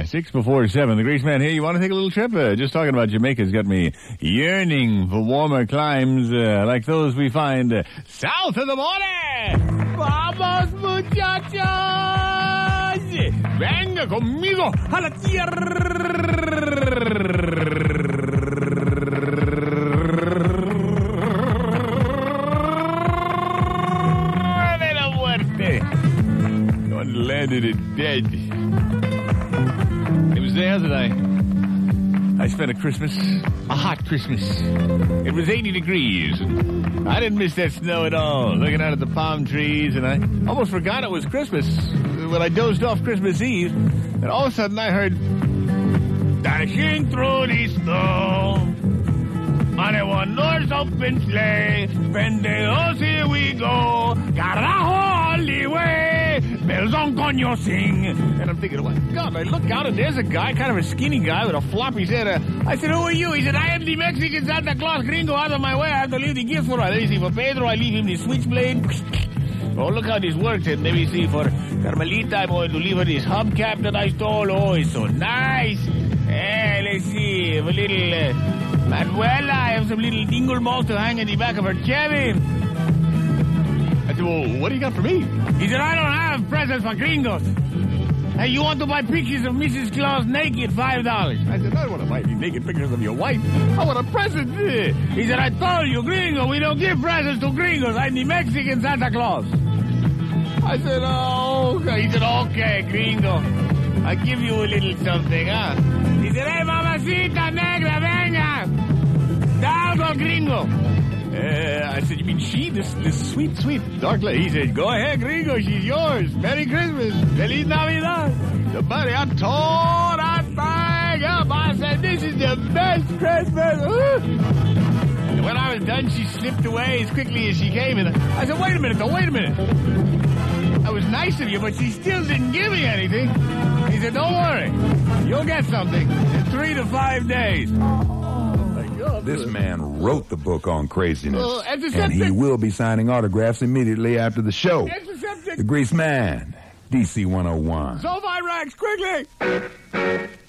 6 before 7. The Grease Man here. You want to take a little trip? Just talking about Jamaica's got me yearning for warmer climes like those we find south of the border. Vamos, muchachos! Venga conmigo a la tierra de la muerte. One landed it dead. It was there that I spent a hot Christmas. It was 80 degrees. I didn't miss that snow at all. Looking out at the palm trees, and I almost forgot it was Christmas when I dozed off Christmas Eve. And all of a sudden I heard, dashing through the snow on a one-horse open sleigh. Pendejos, here we go. Carajo, all the way. Bells on coño sing. And I'm thinking, what? God, I look out and there's a guy, kind of a skinny guy with a floppy head. I said, who are you? He said, I am the Mexican Santa Claus. Gringo, out of my way. I have to leave the gifts for her. Let me see, for Pedro, I leave him the switchblade. Oh, look how this works. And let me see, for Carmelita, I'm going to leave her this hubcap that I stole. Oh, it's so nice. Let's see, a little Manuela, I have some little dingle balls to hang in the back of her Chevy. I said, well, what do you got for me? He said, I don't have presents for gringos. Hey, you want to buy pictures of Mrs. Claus naked, $5? I said, I don't want to buy any naked pictures of your wife. I want a present. He said, I told you, gringo, we don't give presents to gringos. I'm the Mexican Santa Claus. I said, oh, okay. He said, okay, gringo. I'll give you a little something, huh? He said, hey, mamacita negra, venga. Down con gringo. I said, you mean she? This sweet dark lady? He said, go ahead, gringo, she's yours. Merry Christmas. Feliz Navidad. Somebody, I tore that thing up. I said, this is the best Christmas. And when I was done, she slipped away as quickly as she came. And I said, wait a minute. That was nice of you, but she still didn't give me anything. He said, don't worry. You'll get something in 3 to 5 days. This man wrote the book on craziness, Antiseptic. and he will be signing autographs immediately after the show. Antiseptic. The Grease Man, DC 101. Sulfide rags, quickly!